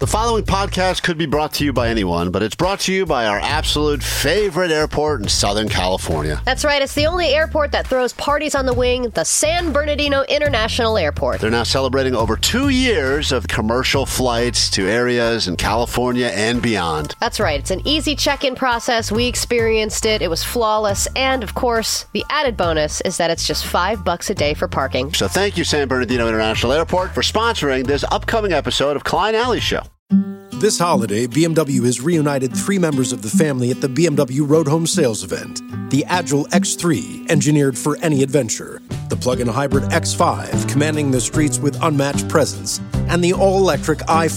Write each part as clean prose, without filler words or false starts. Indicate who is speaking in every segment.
Speaker 1: The following podcast could be brought to you by anyone, but it's brought to you by our absolute favorite airport in Southern California.
Speaker 2: That's right. It's the only airport that throws parties on the wing, the San Bernardino International Airport.
Speaker 1: They're now celebrating over 2 years of commercial flights to areas in California and beyond.
Speaker 2: That's right. It's an easy check-in process. We experienced it. It was flawless. And, of course, the added bonus is that it's just $5 a day for parking.
Speaker 1: So thank you, San Bernardino International Airport, for sponsoring this upcoming episode of Klein Alley Show.
Speaker 3: This holiday, BMW has reunited 3 members of the family at the BMW Road Home Sales Event. The Agile X3, engineered for any adventure. The plug-in hybrid X5, commanding the streets with unmatched presence. And the all-electric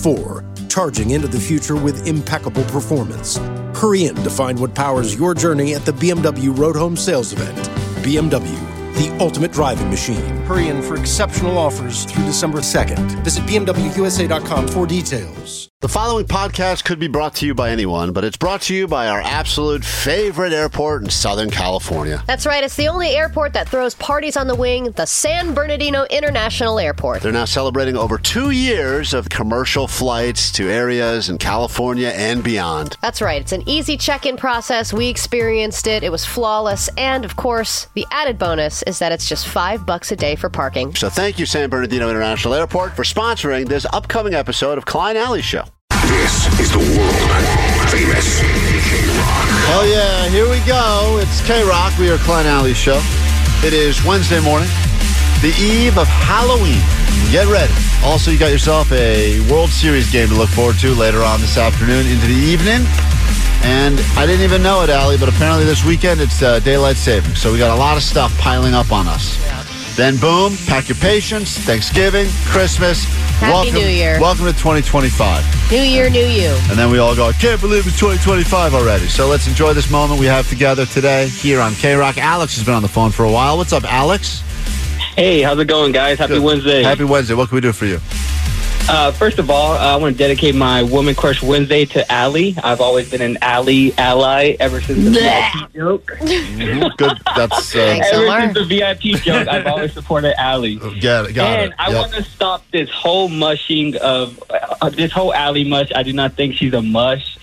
Speaker 3: i4, charging into the future with impeccable performance. Hurry in to find what powers your journey at the BMW Road Home Sales Event. BMW, the ultimate driving machine. Hurry in for exceptional offers through December 2nd. Visit BMWUSA.com for details.
Speaker 1: The following podcast could be brought to you by anyone, but it's brought to you by our absolute favorite airport in Southern California.
Speaker 2: That's right. It's the only airport that throws parties on the wing, the San Bernardino International Airport.
Speaker 1: They're now celebrating over 2 years of commercial flights to areas in California and beyond.
Speaker 2: That's right. It's an easy check-in process. We experienced it. It was flawless. And, of course, the added bonus is that it's just $5 a day for parking.
Speaker 1: So thank you, San Bernardino International Airport, for sponsoring this upcoming episode of Klein Alley Show.
Speaker 4: This is the world-famous K-Rock.
Speaker 1: Hell yeah, here we go. It's K-Rock. We are Klein Alley Show. It is Wednesday morning, the eve of Halloween. Get ready. Also, you got yourself a World Series game to look forward to later on this afternoon into the evening. And I didn't even know it, Allie, but apparently this weekend it's daylight savings. So we got a lot of stuff piling up on us. Yeah. Then boom, pack your patience, Thanksgiving, Christmas.
Speaker 2: Happy New Year.
Speaker 1: Welcome to 2025.
Speaker 2: New year, new you.
Speaker 1: And then we all go, I can't believe it's 2025 already. So let's enjoy this moment we have together today here on K-Rock. Alex has been on the phone for a while. What's up, Alex?
Speaker 5: Hey, how's it going, guys? Happy Wednesday.
Speaker 1: Happy Wednesday. What can we do for you?
Speaker 5: First of all, I want to dedicate my Woman Crush Wednesday to Allie. I've always been an Allie ally ever since the VIP joke.
Speaker 1: Good. That's
Speaker 5: ever since the VIP joke, I've always supported Allie.
Speaker 1: Got it.
Speaker 5: And I want to stop this whole mushing of this whole Allie mush. I do not think she's a mush.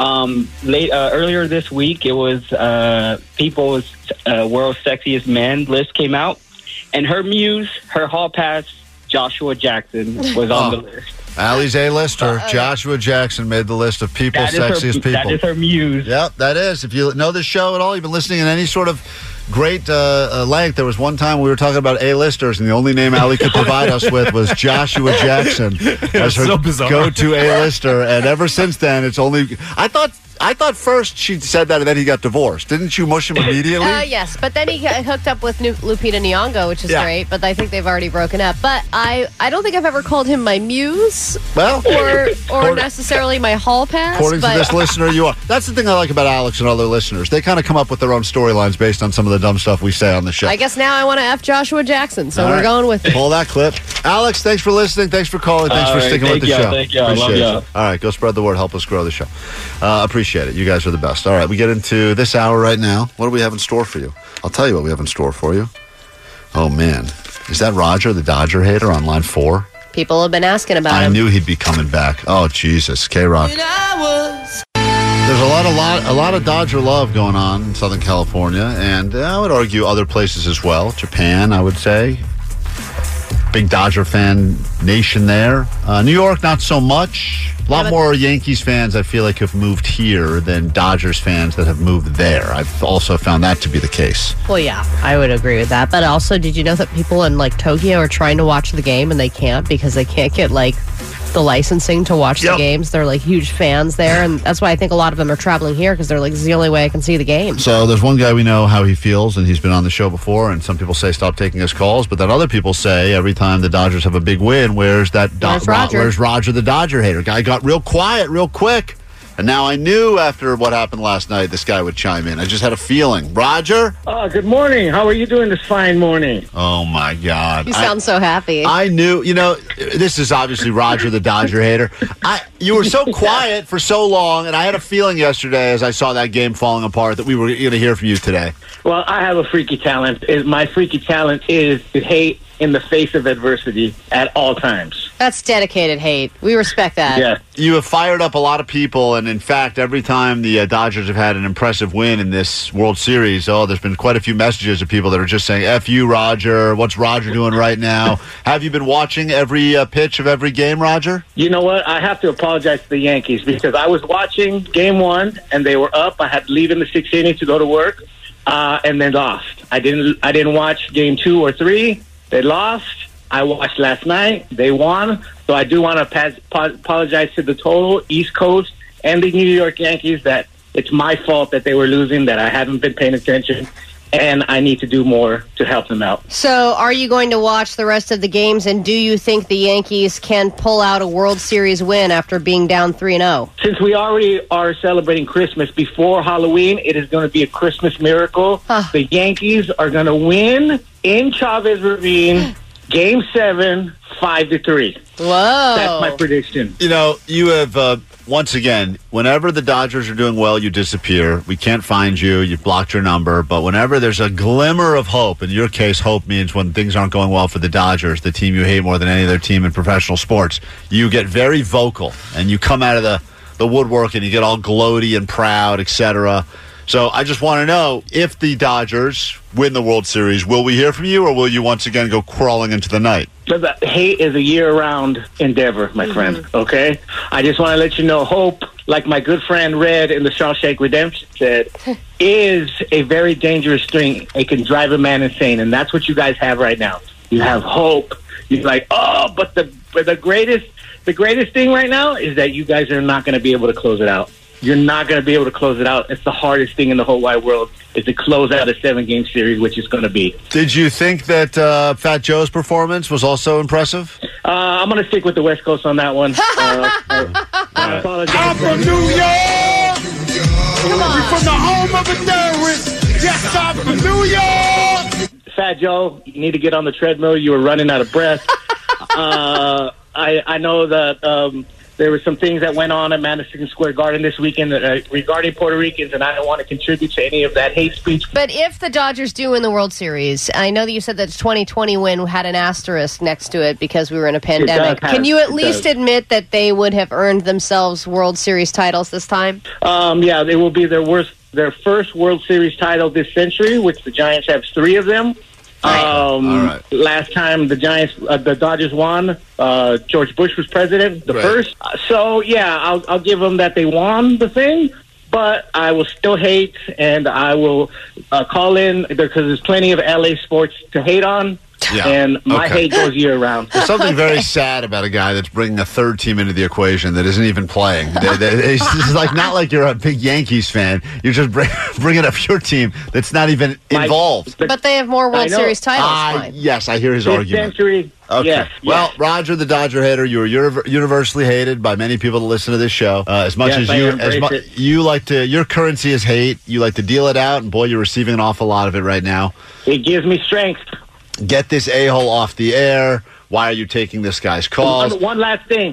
Speaker 5: Earlier this week, it was People's World's Sexiest Man list came out, and her muse, her hall pass, Joshua Jackson, was on the list.
Speaker 1: Allie's A-lister, Joshua Jackson, made the list of people's sexiest people.
Speaker 5: That is her muse.
Speaker 1: Yep, that is. If you know this show at all, you've been listening in any sort of great length. There was one time we were talking about A-listers, and the only name Allie could provide us with was Joshua Jackson as her go-to A-lister. And ever since then, it's only... I thought first she said that and then he got divorced. Didn't you mush him immediately?
Speaker 2: Yes, but then he hooked up with Lupita Nyong'o, which is great, but I think they've already broken up. But I don't think I've ever called him my muse or necessarily my hall pass.
Speaker 1: According to this listener, you are. That's the thing I like about Alex and other listeners. They kind of come up with their own storylines based on some of the dumb stuff we say on the show.
Speaker 2: I guess now I want to F Joshua Jackson, so we're going with it.
Speaker 1: Pull that clip. Alex, thanks for listening. Thanks for calling. Thanks for sticking with the show.
Speaker 5: Thank you. I love you.
Speaker 1: All right, go spread the word. Help us grow the show. Appreciate it. You guys are the best. All right, we get into this hour right now. What do we have in store for you? I'll tell you what we have in store for you. Oh, man. Is that Roger, the Dodger hater, on line 4?
Speaker 2: People have been asking about him.
Speaker 1: I knew he'd be coming back. Oh, Jesus. K-Rock. There's a lot of Dodger love going on in Southern California, and I would argue other places as well. Japan, I would say. Big Dodger fan nation there. New York, not so much. A lot more Yankees fans, I feel like, have moved here than Dodgers fans that have moved there. I've also found that to be the case.
Speaker 2: Well, yeah, I would agree with that. But also, did you know that people in, Tokyo are trying to watch the game and they can't because they can't get, the licensing to watch the games? They're, huge fans there, and that's why I think a lot of them are traveling here because they're, this is the only way I can see the game.
Speaker 1: So there's one guy we know how he feels, and he's been on the show before, and some people say stop taking his calls, but then other people say every time the Dodgers have a big win, where's Roger the Dodger hater? Guy got real quiet real quick. And now I knew after what happened last night, this guy would chime in. I just had a feeling. Roger?
Speaker 6: Good morning. How are you doing this fine morning?
Speaker 1: Oh, my God.
Speaker 2: You sound so happy.
Speaker 1: I knew, this is obviously Roger, the Dodger hater. You were so quiet for so long, and I had a feeling yesterday as I saw that game falling apart that we were going to hear from you today.
Speaker 6: Well, I have a freaky talent. My freaky talent is to hate in the face of adversity at all times.
Speaker 2: That's dedicated hate. We respect that.
Speaker 6: Yeah.
Speaker 1: You have fired up a lot of people, and in fact, every time the Dodgers have had an impressive win in this World Series, there's been quite a few messages of people that are just saying, F you, Roger. What's Roger doing right now? Have you been watching every pitch of every game, Roger?
Speaker 6: You know what? I have to apologize to the Yankees because I was watching Game 1 and they were up. I had to leave in the 6th inning to go to work, and then lost. I didn't watch Game 2 or 3. They lost. I watched last night. They won. So I do want to apologize to the total East Coast and the New York Yankees that it's my fault that they were losing, that I haven't been paying attention, and I need to do more to help them out.
Speaker 2: So are you going to watch the rest of the games, and do you think the Yankees can pull out a World Series win after being down 3-0?
Speaker 6: Since we already are celebrating Christmas before Halloween, it is going to be a Christmas miracle. The Yankees are going to win in Chavez Ravine, Game 7, 5-3.
Speaker 2: Whoa.
Speaker 6: That's my prediction.
Speaker 1: You know, you have, once again, whenever the Dodgers are doing well, you disappear. We can't find you. You've blocked your number. But whenever there's a glimmer of hope, in your case, hope means when things aren't going well for the Dodgers, the team you hate more than any other team in professional sports, you get very vocal, and you come out of the woodwork, and you get all gloaty and proud, etc. So I just want to know, if the Dodgers win the World Series, will we hear from you, or will you once again go crawling into the night?
Speaker 6: But the hate is a year-round endeavor, my friend, okay? I just want to let you know, hope, like my good friend Red in the Shawshank Redemption said, is a very dangerous thing. It can drive a man insane, and that's what you guys have right now. You have hope. You're like, but the greatest thing right now is that you guys are not going to be able to close it out. You're not going to be able to close it out. It's the hardest thing in the whole wide world is to close out a 7-game series, which is going to be.
Speaker 1: Did you think that Fat Joe's performance was also impressive?
Speaker 6: I'm going to stick with the West Coast on that one. I apologize.
Speaker 7: I'm from New York. From the home of the terrorists. Yes, I'm from New York.
Speaker 6: Fat Joe, you need to get on the treadmill. You were running out of breath. I know that there were some things that went on at Madison Square Garden this weekend regarding Puerto Ricans, and I don't want to contribute to any of that hate speech.
Speaker 2: But if the Dodgers do win the World Series, I know that you said that the 2020 win had an asterisk next to it because we were in a pandemic. Can you at least admit that they would have earned themselves World Series titles this time?
Speaker 6: Yeah, they will be their first World Series title this century, which the Giants have 3 of them.
Speaker 1: All right.
Speaker 6: Last time the Dodgers won, George Bush was president, the first. So yeah, I'll give them that they won the thing, but I will still hate, and I will call in because there's plenty of LA sports to hate on.
Speaker 1: Yeah.
Speaker 6: And my hate goes year round.
Speaker 1: There's something very sad about a guy that's bringing a third team into the equation that isn't even playing. It's like not like you're a big Yankees fan. You're just bringing up your team that's not even involved.
Speaker 2: But they have more World Series titles.
Speaker 1: Yes, I hear his argument.
Speaker 6: Century.
Speaker 1: Okay.
Speaker 6: Yes,
Speaker 1: well, Roger, the Dodger hater, you are universally hated by many people that listen to this show. As much as you like to, your currency is hate. You like to deal it out, and boy, you're receiving an awful lot of it right now.
Speaker 6: It gives me strength.
Speaker 1: Get this a-hole off the air. Why are you taking this guy's calls?
Speaker 6: One last thing.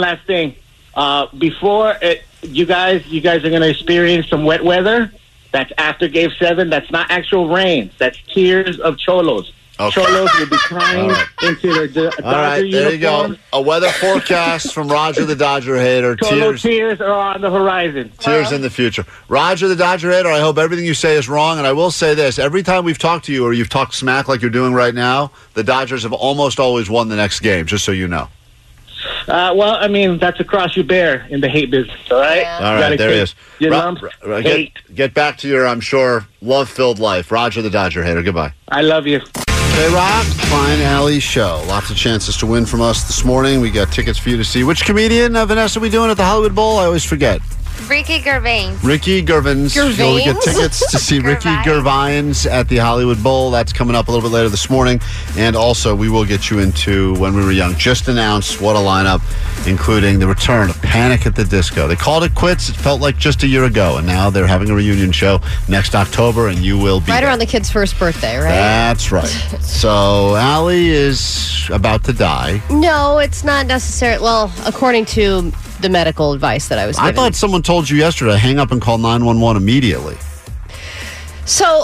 Speaker 6: Before you guys are going to experience some wet weather. That's after Game 7. That's not actual rain. That's tears of cholos.
Speaker 1: Okay.
Speaker 6: Cholos will be crying into their Dodger uniforms.
Speaker 1: There you go. A weather forecast from Roger the Dodger hater.
Speaker 6: Cholo tears are on the horizon.
Speaker 1: Tears in the future. Roger the Dodger hater, I hope everything you say is wrong, and I will say this. Every time we've talked to you or you've talked smack like you're doing right now, the Dodgers have almost always won the next game, just so you know.
Speaker 6: Well, I mean, that's a cross you bear in the hate business, all right?
Speaker 2: Yeah.
Speaker 1: All right, there he is.
Speaker 6: Get
Speaker 1: back to your, I'm sure, love-filled life. Roger the Dodger hater, goodbye.
Speaker 6: I love you.
Speaker 1: K-Rock, Klein Alley Show. Lots of chances to win from us this morning. We got tickets for you to see. Which comedian, Vanessa, are we doing at the Hollywood Bowl? I always forget.
Speaker 8: Ricky Gervais.
Speaker 1: Ricky Gervais. You'll get tickets to see Ricky Gervais at the Hollywood Bowl. That's coming up a little bit later this morning. And also, we will get you into When We Were Young. Just announced what a lineup, including the return of Panic at the Disco. They called it quits. It felt like just a year ago. And now they're having a reunion show next October, and you will be
Speaker 2: right
Speaker 1: there.
Speaker 2: Around the kid's first birthday, right?
Speaker 1: That's right. So, Allie is about to die.
Speaker 2: No, it's not necessarily. Well, according to the medical advice that I was given.
Speaker 1: I thought someone told you yesterday, hang up and call 911 immediately.
Speaker 2: So,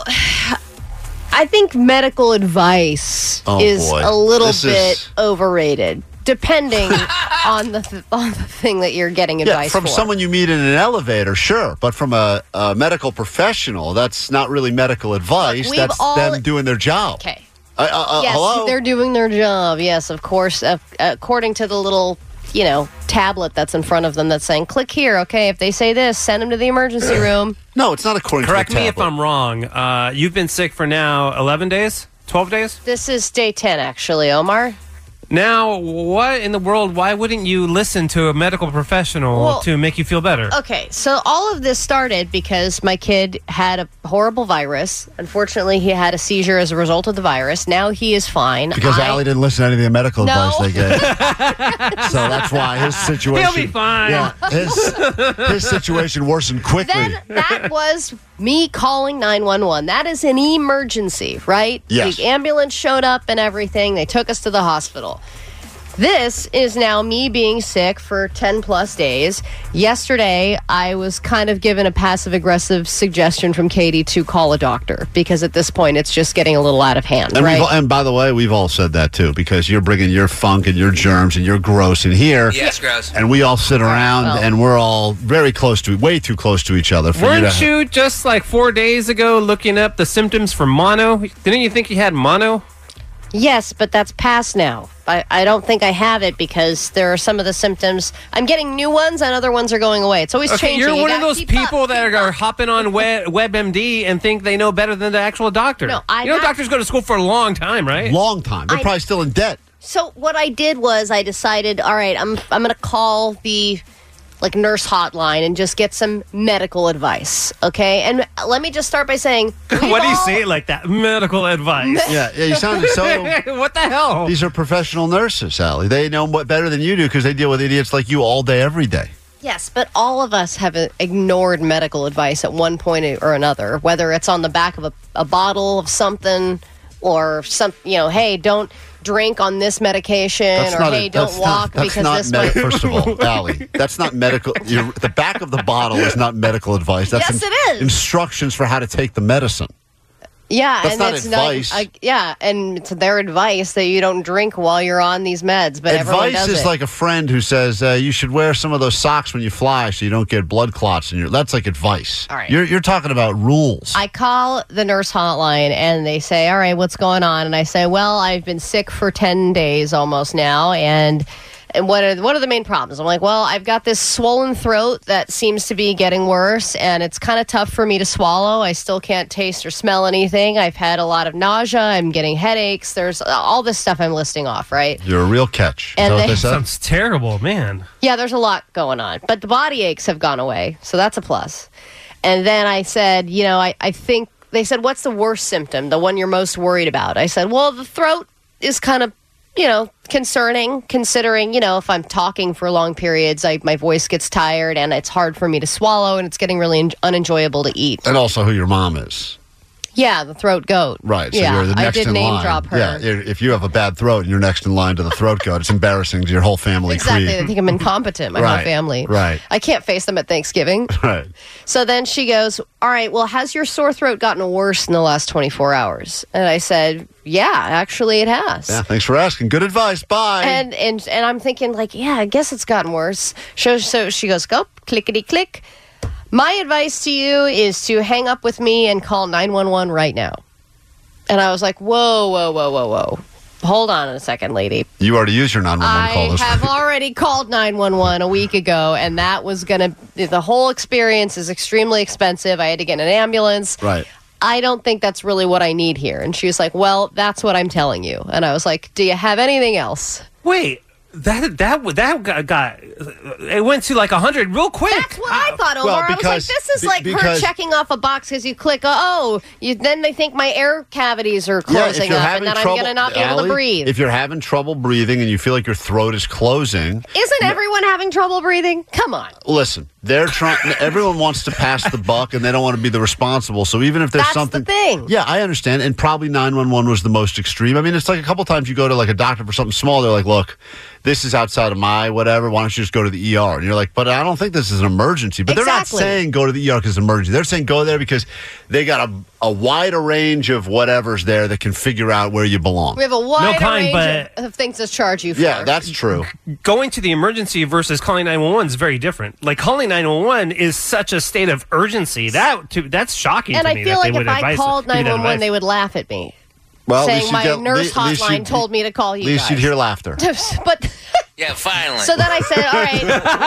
Speaker 2: I think medical advice is a little bit overrated. Depending on the thing that you're getting advice
Speaker 1: from
Speaker 2: for.
Speaker 1: someone you meet in an elevator, sure. But from a medical professional, that's not really medical advice.
Speaker 2: Look,
Speaker 1: that's them doing their job.
Speaker 2: Okay.
Speaker 1: Yes,
Speaker 2: hello? They're doing their job. Yes, of course. According to the little, tablet that's in front of them that's saying, click here. Okay, if they say this, send them to the emergency room.
Speaker 1: No, it's not according to the tablet.
Speaker 8: Correct me if I'm wrong. You've been sick for now 11 days? 12 days?
Speaker 2: This is day 10, actually, Omar.
Speaker 8: Now, what in the world, why wouldn't you listen to a medical professional to make you feel better?
Speaker 2: Okay, so all of this started because my kid had a horrible virus. Unfortunately, he had a seizure as a result of the virus. Now he is fine.
Speaker 1: Because Allie didn't listen to any of the medical advice they gave. So that's why his situation...
Speaker 8: He'll be fine.
Speaker 1: Yeah, his situation worsened quickly.
Speaker 2: Then that was me calling 911. That is an emergency, right?
Speaker 1: Yes.
Speaker 2: The ambulance showed up and everything. They took us to the hospital. This is now me being sick for 10 plus days. Yesterday, I was kind of given a passive-aggressive suggestion from Katie to call a doctor because at this point, it's just getting a little out of hand,
Speaker 1: and
Speaker 2: right?
Speaker 1: And by the way, we've all said that too because you're bringing your funk and your germs and your gross in here.
Speaker 9: Yes, gross.
Speaker 1: And we all sit around and we're all very close to, way too close to each other.
Speaker 8: Weren't you just like 4 days ago looking up the symptoms for mono? Didn't you think you had mono?
Speaker 2: Yes, but that's past now. I don't think I have it because there are some of the symptoms. I'm getting new ones and other ones are going away. It's always changing.
Speaker 8: You're one of those people that are hopping on WebMD and think they know better than the actual doctor.
Speaker 2: No,
Speaker 8: doctors go to school for a long time, right?
Speaker 1: Long time. They're probably still in debt.
Speaker 2: So what I did was I decided, all right, I'm going to call the nurse hotline and just get some medical advice, okay? And let me just start by saying...
Speaker 8: What do you say it like that? Medical advice.
Speaker 1: Yeah, you sounded so...
Speaker 8: What the hell?
Speaker 1: These are professional nurses, Allie. They know what better than you do because they deal with idiots like you all day, every day.
Speaker 2: Yes, but all of us have ignored medical advice at one point or another, whether it's on the back of a bottle of something or hey, don't drink on this medication don't walk because this might...
Speaker 1: First of all, Allie, that's not medical. The back of the bottle is not medical advice. That's
Speaker 2: yes, it is.
Speaker 1: Instructions for how to take the medicine.
Speaker 2: Yeah,
Speaker 1: that's
Speaker 2: and
Speaker 1: not
Speaker 2: it's
Speaker 1: advice.
Speaker 2: And it's their advice that you don't drink while you're on these meds, but everyone does
Speaker 1: advice is like a friend who says you should wear some of those socks when you fly so you don't get blood clots in your... That's like advice.
Speaker 2: All right.
Speaker 1: You're talking about rules.
Speaker 2: I call the nurse hotline and they say, all right, what's going on? And I say, well, I've been sick for 10 days almost now, and what are the main problems? I'm like, well, I've got this swollen throat that seems to be getting worse, and it's kind of tough for me to swallow. I still can't taste or smell anything. I've had a lot of nausea. I'm getting headaches. There's all this stuff I'm listing off, right?
Speaker 1: You're a real catch.
Speaker 2: And
Speaker 1: that
Speaker 8: sounds terrible, man.
Speaker 2: Yeah, there's a lot going on. But the body aches have gone away, so that's a plus. And then I said, I think, they said, what's the worst symptom, the one you're most worried about? I said, well, the throat is kind of, concerning, considering, if I'm talking for long periods, my voice gets tired and it's hard for me to swallow and it's getting really unenjoyable to eat.
Speaker 1: And also who your mom is.
Speaker 2: Yeah, the throat goat.
Speaker 1: Right. So
Speaker 2: yeah,
Speaker 1: you're the next
Speaker 2: I did
Speaker 1: in
Speaker 2: name
Speaker 1: line.
Speaker 2: drop her.
Speaker 1: Yeah, if you have a bad throat and you're next in line to the throat goat, it's embarrassing to your whole family.
Speaker 2: Exactly. They think I'm incompetent, my whole family.
Speaker 1: Right.
Speaker 2: I can't face them at Thanksgiving.
Speaker 1: Right.
Speaker 2: So then she goes, all right, well, has your sore throat gotten worse in the last 24 hours? And I said, yeah, actually it has.
Speaker 1: Yeah, thanks for asking. Good advice. Bye.
Speaker 2: And I'm thinking, yeah, I guess it's gotten worse. So she goes, go, clickety-click. My advice to you is to hang up with me and call 911 right now. And I was like, whoa. Hold on a second, lady.
Speaker 1: You already used your 911 call.
Speaker 2: I have already called 911 a week ago, and that was the whole experience is extremely expensive. I had to get an ambulance.
Speaker 1: Right.
Speaker 2: I don't think that's really what I need here. And she was like, well, that's what I'm telling you. And I was like, do you have anything else?
Speaker 8: Wait. That got it went to like 100 real quick.
Speaker 2: That's what I thought, Omar. I was like, this is like her checking off a box because you click, then they think my air cavities are closing up and then I'm going to not be able to breathe.
Speaker 1: If you're having trouble breathing and you feel like your throat is closing.
Speaker 2: Isn't everyone having trouble breathing? Come on.
Speaker 1: Listen, they're trying. Everyone wants to pass the buck and they don't want to be the responsible. So even if there's something.
Speaker 2: That's the thing.
Speaker 1: Yeah, I understand. And probably 911 was the most extreme. I mean, it's like a couple times you go to like a doctor for something small. They're like, look, this is outside of my whatever. Why don't you just go to the ER? And you're like, but I don't think this is an emergency. But they're not saying go to the ER because it's an emergency. They're saying go there because they got a wider range of whatever's there that can figure out where you belong.
Speaker 2: We have a wide
Speaker 8: kind,
Speaker 2: range of things to charge you for.
Speaker 1: Yeah, that's true.
Speaker 8: Going to the emergency versus calling 911 is very different. Like, calling 911 is such a state of urgency. That's shocking
Speaker 2: and
Speaker 8: to
Speaker 2: I
Speaker 8: me.
Speaker 2: feel
Speaker 8: that
Speaker 2: like if I called 911, they would laugh at me.
Speaker 1: Well,
Speaker 2: saying my nurse hotline told me to call you
Speaker 1: guys. At least you'd hear laughter.
Speaker 2: But
Speaker 9: yeah, finally.
Speaker 2: So then I said, all right.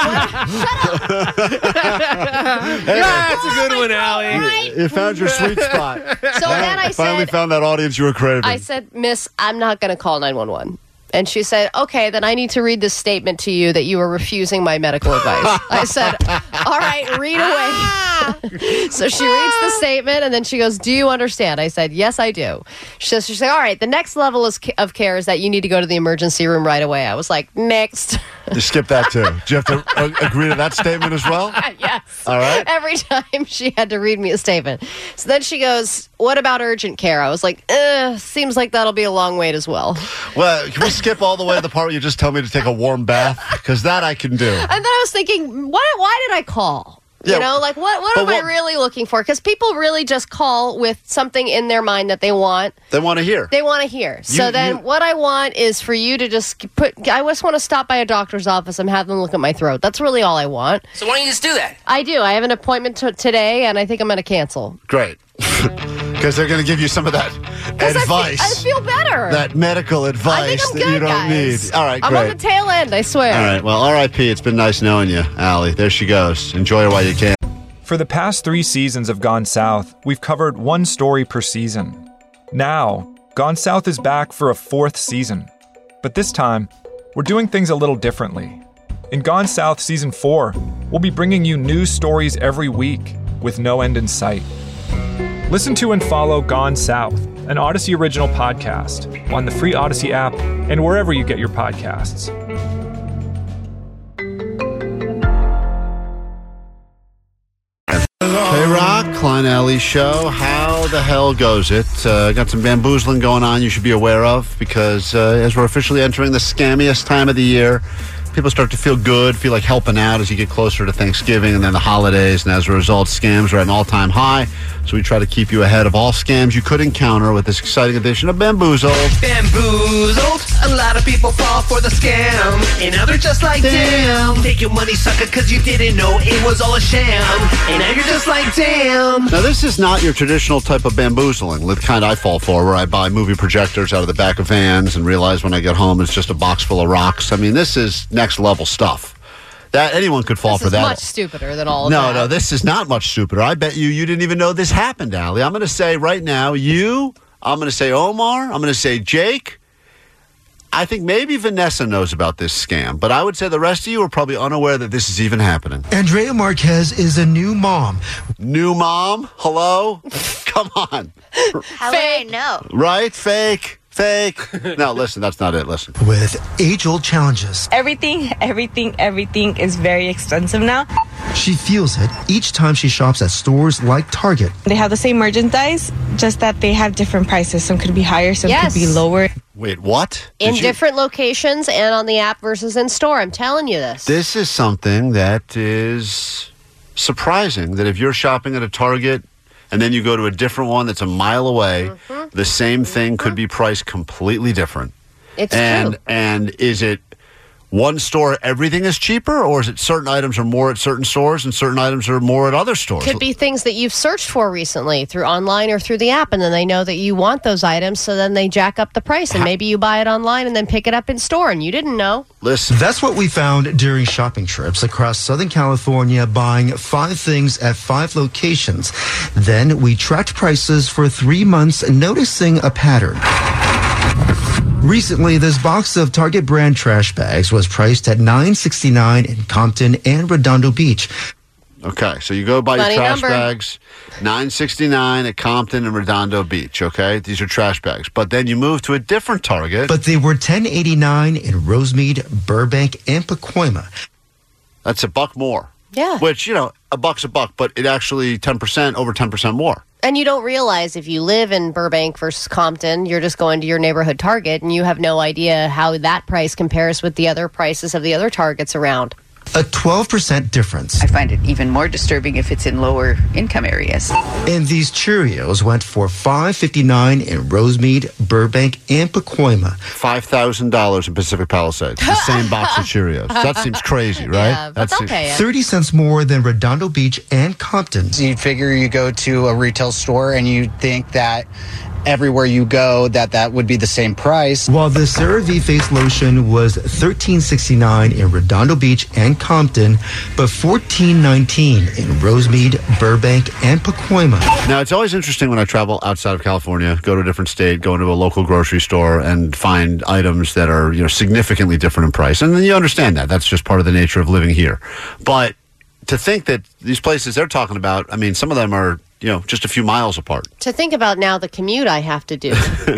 Speaker 2: Shut up.
Speaker 8: That's a good one, Allie.
Speaker 2: Right?
Speaker 1: You found your sweet spot.
Speaker 2: So then I
Speaker 1: finally found that audience you were craving.
Speaker 2: I said, Miss, I'm not going to call 911. And she said, okay, then I need to read this statement to you that you are refusing my medical advice. I said, all right, read away. So she reads the statement, and then she goes, do you understand? I said, yes, I do. She said, all right, the next level of care is that you need to go to the emergency room right away. I was like, next.
Speaker 1: You skip that, too. Do you have to agree to that statement as well?
Speaker 2: Yes.
Speaker 1: All right.
Speaker 2: Every time she had to read me a statement. So then she goes, what about urgent care? I was like, seems like that'll be a long wait as well.
Speaker 1: Well, can we skip all the way to the part where you just tell me to take a warm bath? Because that I can do.
Speaker 2: And then I was thinking, why did I call?
Speaker 1: Yeah,
Speaker 2: you know, like what am I really looking for? Because people really just call with something in their mind that they want.
Speaker 1: They want to hear.
Speaker 2: They want to hear. So then what I want is for you to just I just want to stop by a doctor's office and have them look at my throat. That's really all I want.
Speaker 9: So why don't you just do that?
Speaker 2: I do. I have an appointment today, and I think I'm going to cancel.
Speaker 1: Great. Because they're going to give you some of that advice.
Speaker 2: I feel better.
Speaker 1: That medical advice
Speaker 2: I think I'm
Speaker 1: that
Speaker 2: good,
Speaker 1: you don't
Speaker 2: guys.
Speaker 1: need. All right,
Speaker 2: I'm
Speaker 1: great.
Speaker 2: on the tail end, I swear.
Speaker 1: All right, well, R.I.P. It's been nice knowing you, Allie. There she goes. Enjoy her while you can.
Speaker 10: For the past 3 seasons of Gone South, we've covered one story per season. Now, Gone South is back for a 4th season. But this time, we're doing things a little differently. In Gone South Season 4, we'll be bringing you new stories every week with no end in sight. Listen to and follow Gone South, an Odyssey original podcast, on the free Odyssey app and wherever you get your podcasts.
Speaker 1: K-Rock, Klein Alley Show. How the hell goes it? Got some bamboozling going on you should be aware of because as we're officially entering the scammiest time of the year, people start to feel good, feel like helping out as you get closer to Thanksgiving and then the holidays. And as a result, scams are at an all-time high. So we try to keep you ahead of all scams you could encounter with this exciting edition of Bamboozled.
Speaker 11: Bamboozled. A lot of people fall for the scam. And now they're just like, damn. Take your money, sucker, because you didn't know it was all a sham. And now you're just like, damn.
Speaker 1: Now, this is not your traditional type of bamboozling, the kind I fall for, where I buy movie projectors out of the back of vans and realize when I get home it's just a box full of rocks. I mean, this is next level stuff. That anyone could fall for that.
Speaker 2: This is much stupider than all of that.
Speaker 1: No, this is not much stupider. I bet you didn't even know this happened, Allie. I'm going to say right now, I'm going to say Omar, I'm going to say Jake. I think maybe Vanessa knows about this scam, but I would say the rest of you are probably unaware that this is even happening.
Speaker 12: Andrea Marquez is a new mom.
Speaker 1: New mom? Hello? Come on.
Speaker 13: How would I know?
Speaker 1: Right? Fake. No, listen, that's not it. Listen.
Speaker 12: With age-old challenges.
Speaker 14: Everything is very expensive now.
Speaker 12: She feels it each time she shops at stores like Target.
Speaker 14: They have the same merchandise, just that they have different prices. Some could be higher, some could be lower.
Speaker 1: Wait, what?
Speaker 2: In different locations and on the app versus in store. I'm telling you this.
Speaker 1: This is something that is surprising, that if you're shopping at a Target and then you go to a different one that's a mile away, the same thing could be priced completely different.
Speaker 2: It's true.
Speaker 1: And is it one store everything is cheaper, or is it certain items are more at certain stores and certain items are more at other stores?
Speaker 2: Could be things that you've searched for recently through online or through the app, and then they know that you want those items, so then they jack up the price, and maybe you buy it online and then pick it up in store, and you didn't know.
Speaker 1: Listen.
Speaker 12: That's what we found during shopping trips across Southern California, buying 5 things at 5 locations. Then we tracked prices for 3 months, noticing a pattern. Recently, this box of Target brand trash bags was priced at $9.69 in Compton and Redondo Beach.
Speaker 1: Okay, so you go buy your trash bags, $9.69 at Compton and Redondo Beach, okay? These are trash bags. But then you move to a different Target.
Speaker 12: But they were $10.89 in Rosemead, Burbank, and Pacoima.
Speaker 1: That's $1 more.
Speaker 2: Yeah.
Speaker 1: Which, $1's $1, but it actually over 10% more.
Speaker 2: And you don't realize if you live in Burbank versus Compton, you're just going to your neighborhood Target, and you have no idea how that price compares with the other prices of the other Targets around.
Speaker 12: a 12% difference.
Speaker 15: I find it even more disturbing if it's in lower income areas.
Speaker 12: And these Cheerios went for $5.59 in Rosemead, Burbank, and Pacoima.
Speaker 1: $5,000 in Pacific Palisades. The same box of Cheerios. That seems crazy, right?
Speaker 2: Yeah, but they'll pay it.
Speaker 12: 30 cents more than Redondo Beach and Compton.
Speaker 16: You'd figure you go to a retail store and you think that everywhere you go that would be the same price.
Speaker 12: While the CeraVe face lotion was $13.69 in Redondo Beach and Compton, but $14.19 in Rosemead, Burbank, and Pacoima.
Speaker 1: Now, it's always interesting when I travel outside of California, go to a different state, go into a local grocery store, and find items that are, significantly different in price. And then you understand that. That's just part of the nature of living here. But to think that these places they're talking about, I mean, some of them are, just a few miles apart.
Speaker 2: To think about now the commute I have to do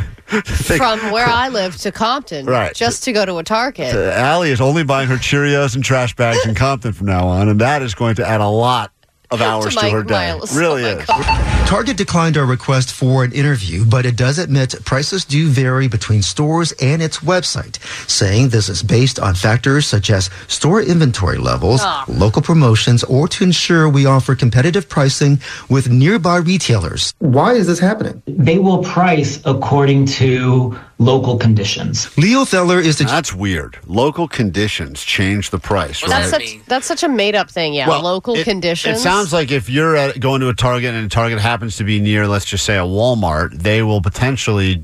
Speaker 2: from where I live to Compton,
Speaker 1: right,
Speaker 2: just to go to a Target.
Speaker 1: Allie is only buying her Cheerios and trash bags in Compton from now on, and that is going to add a lot of hours to her day. Really is.
Speaker 12: Target declined our request for an interview, but it does admit prices do vary between stores and its website, saying this is based on factors such as store inventory levels, local promotions, or to ensure we offer competitive pricing with nearby retailers. Why is this happening?
Speaker 17: They will price according to local conditions.
Speaker 12: Leo Feller is the...
Speaker 1: That's weird. Local conditions change the price, right?
Speaker 2: That's such a made-up thing, yeah.
Speaker 1: Well,
Speaker 2: local conditions.
Speaker 1: It sounds like if you're going to a Target and a Target happens to be near, let's just say, a Walmart, they will potentially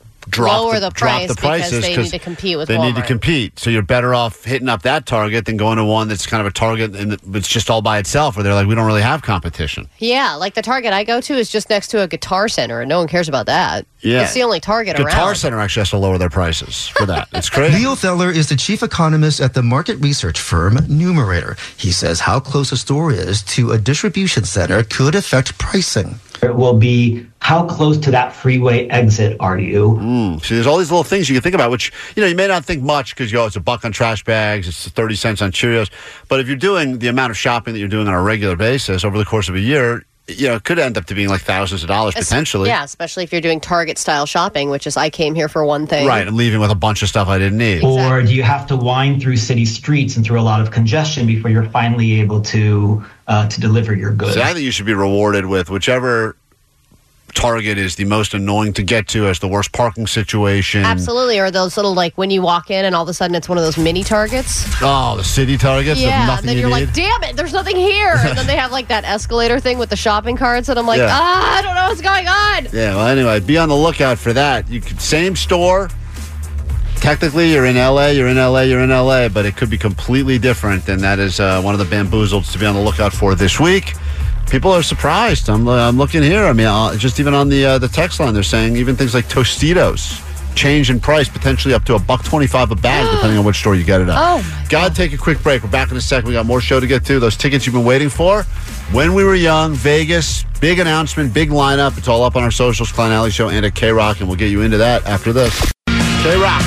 Speaker 2: lower the prices
Speaker 1: because
Speaker 2: they need to compete with
Speaker 1: Walmart. They need to compete. So you're better off hitting up that Target than going to one that's kind of a Target and it's just all by itself, where they're like, we don't really have competition.
Speaker 2: Yeah, like the Target I go to is just next to a Guitar Center, and no one cares about that.
Speaker 1: Yeah.
Speaker 2: It's the only Target around.
Speaker 1: Guitar Center actually has to lower their prices for that. It's crazy.
Speaker 12: Leo Feller is the chief economist at the market research firm Numerator. He says how close a store is to a distribution center could affect pricing.
Speaker 17: It will be how close to that freeway exit are you?
Speaker 1: See, there's all these little things you can think about, which, you may not think much because, it's $1 on trash bags, it's 30 cents on Cheerios. But if you're doing the amount of shopping that you're doing on a regular basis over the course of a year, it could end up to being like thousands of dollars potentially.
Speaker 2: Yeah, especially if you're doing Target-style shopping, which is I came here for one thing.
Speaker 1: Right, and leaving with a bunch of stuff I didn't need.
Speaker 17: Exactly. Or do you have to wind through city streets and through a lot of congestion before you're finally able to deliver your goods?
Speaker 1: So I think you should be rewarded with whichever Target is the most annoying to get to, as the worst parking situation.
Speaker 2: Absolutely, or those little, when you walk in and all of a sudden it's one of those mini Targets.
Speaker 1: Oh, the city Targets?
Speaker 2: Yeah, and then you're like, damn it, there's nothing here. And then they have that escalator thing with the shopping carts, and I'm like, I don't know what's going on.
Speaker 1: Yeah, well, anyway, be on the lookout for that. Same store. Technically, you're in LA, but it could be completely different, and that is one of the bamboozles to be on the lookout for this week. People are surprised. I'm looking here. I mean, just even on the text line, they're saying even things like Tostitos change in price, potentially up to $1.25 a bag, depending on which store you get it at.
Speaker 2: Oh,
Speaker 1: Gotta take a quick break. We're back in a second. We got more show to get to. Those tickets you've been waiting for. When We Were Young, Vegas, big announcement, big lineup. It's all up on our socials, Klein Alley Show, and at K-Rock, and we'll get you into that after this. K-Rock.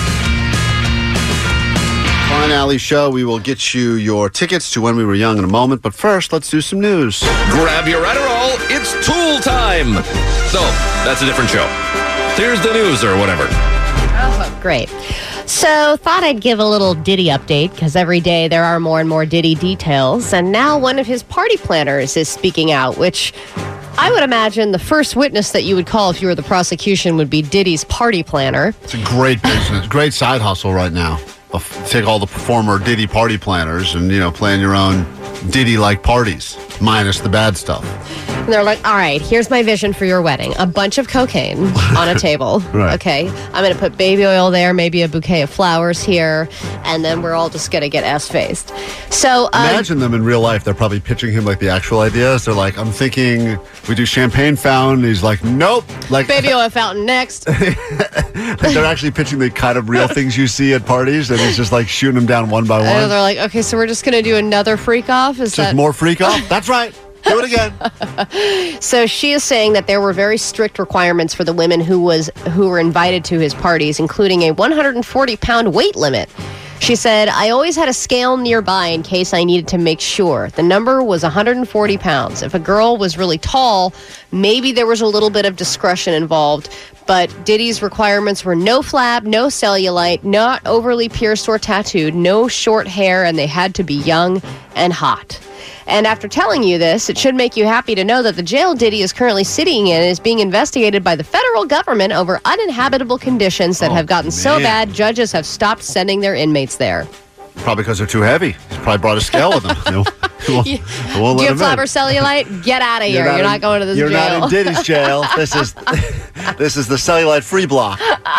Speaker 1: Klein Alley Show. We will get you your tickets to When We Were Young in a moment. But first, let's do some news.
Speaker 18: Grab your Adderall. It's Tool time. No, that's a different show. Here's the news or whatever.
Speaker 2: Oh, great. So, thought I'd give a little Diddy update, because every day there are more and more Diddy details. And now one of his party planners is speaking out, which I would imagine the first witness that you would call if you were the prosecution would be Diddy's party planner.
Speaker 1: It's a great business, great side hustle right now. Take all the former Diddy party planners and, plan your own Diddy-like parties, minus the bad stuff.
Speaker 2: And they're like, all right, here's my vision for your wedding. A bunch of cocaine on a table.
Speaker 1: Right.
Speaker 2: Okay. I'm going to put baby oil there, maybe a bouquet of flowers here, and then we're all just going to get ass-faced. So
Speaker 1: imagine them in real life. They're probably pitching him the actual ideas. They're like, I'm thinking we do champagne fountain. He's like, nope.
Speaker 2: Baby oil fountain next.
Speaker 1: They're actually pitching the kind of real things you see at parties, and he's just shooting them down one by one.
Speaker 2: And they're like, okay, so we're just going to do another freak off?
Speaker 1: More freak off? That's right. Do it again.
Speaker 2: So she is saying that there were very strict requirements for the women who were invited to his parties, including a 140-pound weight limit. She said, I always had a scale nearby in case I needed to make sure. The number was 140 pounds. If a girl was really tall, maybe there was a little bit of discretion involved. But Diddy's requirements were no flab, no cellulite, not overly pierced or tattooed, no short hair, and they had to be young and hot. And after telling you this, it should make you happy to know that the jail Diddy is currently sitting in is being investigated by the federal government over uninhabitable conditions that have gotten so bad, judges have stopped sending their inmates there.
Speaker 1: Probably because they're too heavy. He's probably brought a scale with him. Do
Speaker 2: you have flab or cellulite? Get out of here. You're not going to this
Speaker 1: jail. You're not in Diddy's jail. This is the cellulite-free block.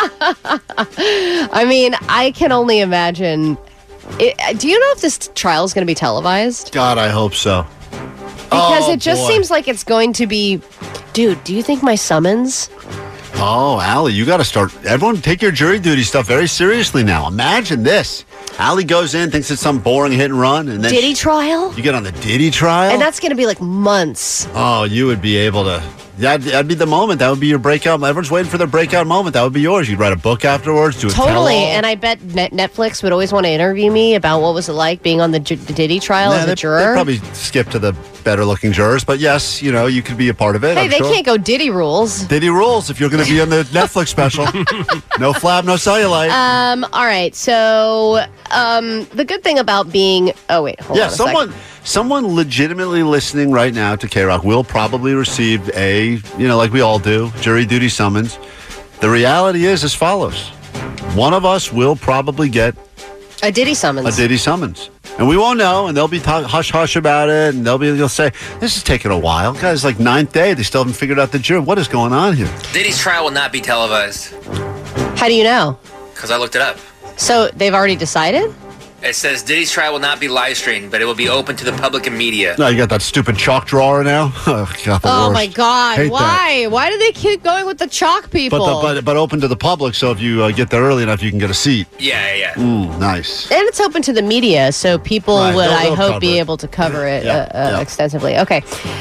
Speaker 2: I mean, I can only imagine. Do you know if this trial is going to be televised?
Speaker 1: God, I hope so.
Speaker 2: Because it just seems like it's going to be... Dude, do you think my summons...
Speaker 1: Oh, Allie, you got to start... Everyone take your jury duty stuff very seriously now. Imagine this. Allie goes in, thinks it's some boring hit and run. And then
Speaker 2: Diddy trial?
Speaker 1: You get on the Diddy trial?
Speaker 2: And that's going to be like months.
Speaker 1: Oh, you would be able to... That'd be the moment. That would be your breakout. Everyone's waiting for their breakout moment. That would be yours. You'd write a book afterwards, do a
Speaker 2: totally.
Speaker 1: tell-all.
Speaker 2: And I bet Netflix would always want to interview me about what was it like being on the Diddy trial as a juror.
Speaker 1: They'd probably skip to the better-looking jurors. But yes, you could be a part of it.
Speaker 2: Hey, they can't go Diddy rules.
Speaker 1: Diddy rules if you're going to be on the Netflix special. No flab, no cellulite.
Speaker 2: All right. So the good thing about being... Oh, wait. Hold on a second.
Speaker 1: Someone legitimately listening right now to K-Rock will probably receive a, like we all do, jury duty summons. The reality is as follows. One of us will probably get...
Speaker 2: A Diddy summons.
Speaker 1: A Diddy summons. And we won't know, and they'll be hush-hush about it, and they'll say, this is taking a while. Guys, like 9th day, they still haven't figured out the jury. What is going on here?
Speaker 9: Diddy's trial will not be televised.
Speaker 2: How do you know?
Speaker 9: Because I looked it up.
Speaker 2: So they've already decided?
Speaker 9: It says Diddy's trial will not be live streamed, but it will be open to the public and media.
Speaker 1: No, you got that stupid chalk drawer now? Oh,
Speaker 2: my God.
Speaker 1: Hate
Speaker 2: Why?
Speaker 1: That.
Speaker 2: Why do they keep going with the chalk people?
Speaker 1: But open to the public, so if you get there early enough, you can get a seat.
Speaker 9: Yeah.
Speaker 1: Nice.
Speaker 2: And it's open to the media, so people would, I hope, be able to cover it extensively. Okay.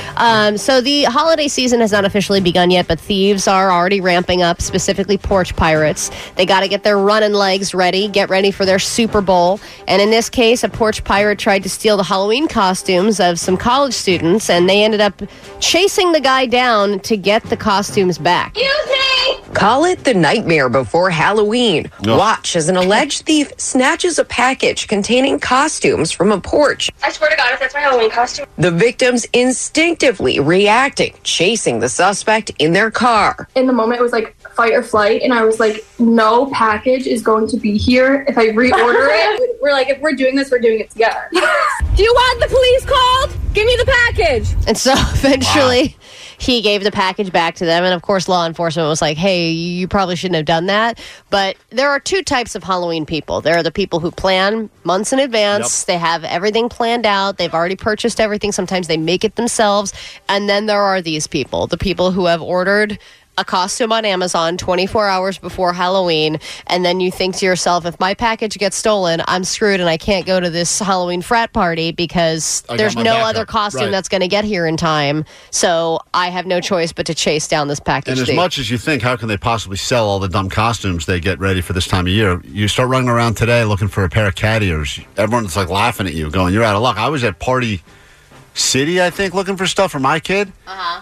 Speaker 2: So the holiday season has not officially begun yet, but thieves are already ramping up, specifically porch pirates. They got to get their running legs ready, get ready for their Super Bowl. And in this case, a porch pirate tried to steal the Halloween costumes of some college students, and they ended up chasing the guy down to get the costumes back.
Speaker 19: Excuse me! Call it the nightmare before Halloween.
Speaker 1: Oh.
Speaker 19: Watch as an alleged thief snatches a package containing costumes from a porch.
Speaker 20: I swear to God, if that's my Halloween costume.
Speaker 19: The victims instinctively reacting, chasing the suspect in their car.
Speaker 20: In the moment, it was like fight or flight, and I was like, no package is going to be here if I reorder it. We're like, if we're doing this, we're doing it together.
Speaker 21: Do you want the police called? Give me the package.
Speaker 2: And so eventually he gave the package back to them. And of course, law enforcement was like, hey, you probably shouldn't have done that. But there are two types of Halloween people. There are the people who plan months in advance. Yep. They have everything planned out. They've already purchased everything. Sometimes they make it themselves. And then there are these people, the people who have ordered a costume on Amazon 24 hours before Halloween, and then you think to yourself, if my package gets stolen, I'm screwed and I can't go to this Halloween frat party because there's no other costume that's going to get here in time, so I have no choice but to chase down this package.
Speaker 1: And as much as you think, how can they possibly sell all the dumb costumes they get ready for this time of year, you start running around today looking for a pair of cat ears. Everyone's like laughing at you, going, you're out of luck. I was at Party City, I think, looking for stuff for my kid.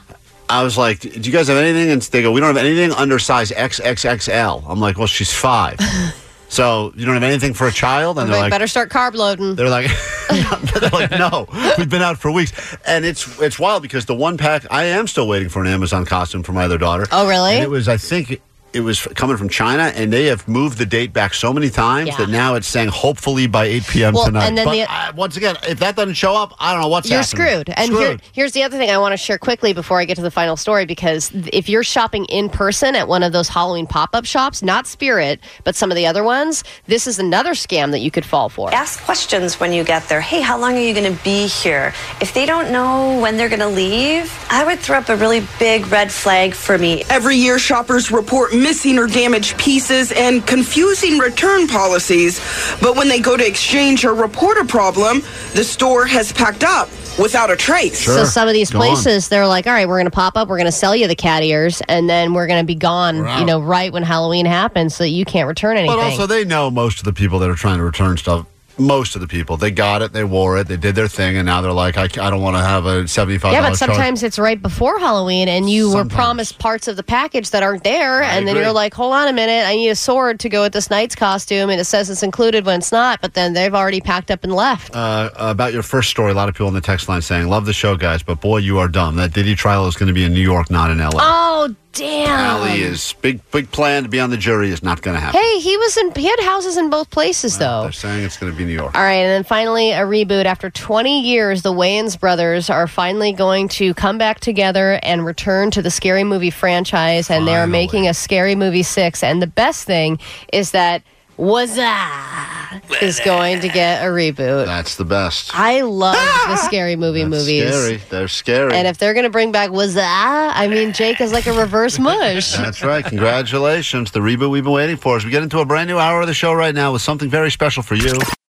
Speaker 1: I was like, do you guys have anything? And they go, we don't have anything under size XXXL. I'm like, well, she's 5. So you don't have anything for a child? And they're like,
Speaker 2: better start carb loading.
Speaker 1: They're like, no, we've been out for weeks. And it's wild because the one pack, I am still waiting for an Amazon costume for my other daughter.
Speaker 2: Oh, really?
Speaker 1: And it was, I think... It was coming from China, and they have moved the date back so many times that now it's saying hopefully by 8 p.m. tonight.
Speaker 2: And then
Speaker 1: but once again, if that doesn't show up, I don't know what's happening.
Speaker 2: You're screwed. And here's the other thing I want to share quickly before I get to the final story, because if you're shopping in person at one of those Halloween pop-up shops, not Spirit, but some of the other ones, this is another scam that you could fall for.
Speaker 22: Ask questions when you get there. Hey, how long are you going to be here? If they don't know when they're going to leave, I would throw up a really big red flag for me.
Speaker 23: Every year, shoppers report
Speaker 3: missing or damaged pieces and confusing return policies. But when they go to exchange or report a problem, the store has packed up without a trace.
Speaker 2: So some of these places, they're like, all right, we're going to pop up, we're going to sell you the cat ears, and then we're going to be gone, right when Halloween happens so that you can't return anything.
Speaker 1: But also, they know most of the people that are trying to return stuff. Most of the people, they got it, they wore it, they did their thing, and now they're like, I don't want to have a $75
Speaker 2: Yeah, but sometimes it's right before Halloween, and you were promised parts of the package that aren't there, and then you're like, hold on a minute, I need a sword to go with this knight's costume, and it says it's included when it's not, but then they've already packed up and left.
Speaker 1: About your first story, a lot of people in the text line saying, love the show, guys, but boy, you are dumb. That Diddy trial is going to be in New York, not in L.A.
Speaker 2: Oh, damn.
Speaker 1: Allie is big plan to be on the jury is not going to happen.
Speaker 2: Hey, he had houses in both places, though.
Speaker 1: They're saying it's going to be New York.
Speaker 2: All right, and then finally, a reboot. After 20 years, the Wayans brothers are finally going to come back together and return to the Scary Movie franchise, and they are making a Scary Movie 6. And the best thing is that Wazaa is going to get a reboot.
Speaker 1: That's the best.
Speaker 2: I love the Scary Movie movies.
Speaker 1: Scary. They're scary.
Speaker 2: And if they're going to bring back Wazaa, I mean, Jake is like a reverse mush.
Speaker 1: That's right. Congratulations. The reboot we've been waiting for. As we get into a brand new hour of the show right now with something very special for you.